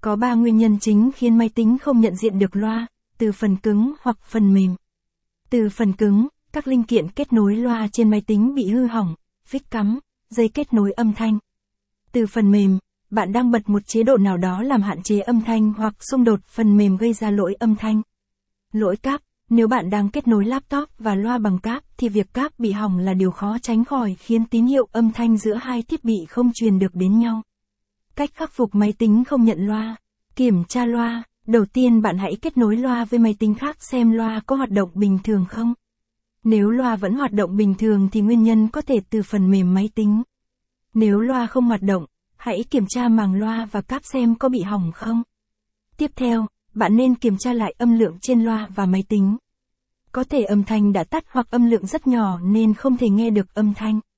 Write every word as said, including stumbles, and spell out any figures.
Có ba nguyên nhân chính khiến máy tính không nhận diện được loa, từ phần cứng hoặc phần mềm. Từ phần cứng, các linh kiện kết nối loa trên máy tính bị hư hỏng, vít cắm, dây kết nối âm thanh. Từ phần mềm, bạn đang bật một chế độ nào đó làm hạn chế âm thanh hoặc xung đột phần mềm gây ra lỗi âm thanh. Lỗi cáp, nếu bạn đang kết nối laptop và loa bằng cáp thì việc cáp bị hỏng là điều khó tránh khỏi khiến tín hiệu âm thanh giữa hai thiết bị không truyền được đến nhau. Cách khắc phục máy tính không nhận loa. Kiểm tra loa, đầu tiên bạn hãy kết nối loa với máy tính khác xem loa có hoạt động bình thường không. Nếu loa vẫn hoạt động bình thường thì nguyên nhân có thể từ phần mềm máy tính. Nếu loa không hoạt động, hãy kiểm tra màng loa và cáp xem có bị hỏng không. Tiếp theo, bạn nên kiểm tra lại âm lượng trên loa và máy tính. Có thể âm thanh đã tắt hoặc âm lượng rất nhỏ nên không thể nghe được âm thanh.